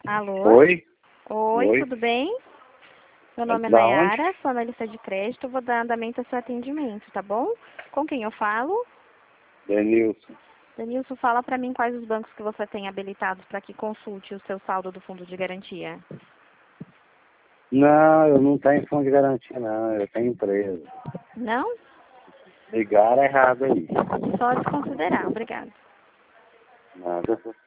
Alô? Oi? Oi, Oi? tudo bem? Meu nome é Da onde? Nayara, sou analista de crédito, vou dar andamento ao seu atendimento, tá bom? Com quem eu falo? Denilson. Denilson, fala pra mim quais os bancos que você tem habilitados para que consulte o seu saldo do fundo de garantia. Não, eu não tenho fundo de garantia, não. Eu tenho empresa. Não? Ligaram errado aí. Só desconsiderar, obrigada. Nada.